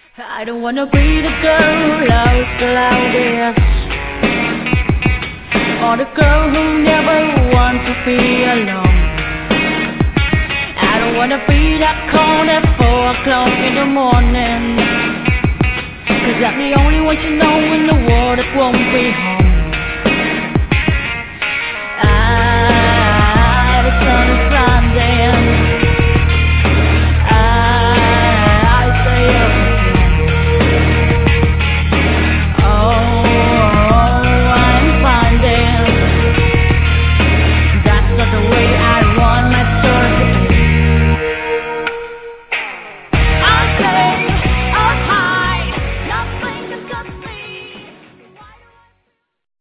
I don't wanna be the girl who's the loudest, or the girl who never wants to be alone. I don't wanna be that call at 4 o'clock in the morning, 'cause I'm the only one you know in the world that won't be home.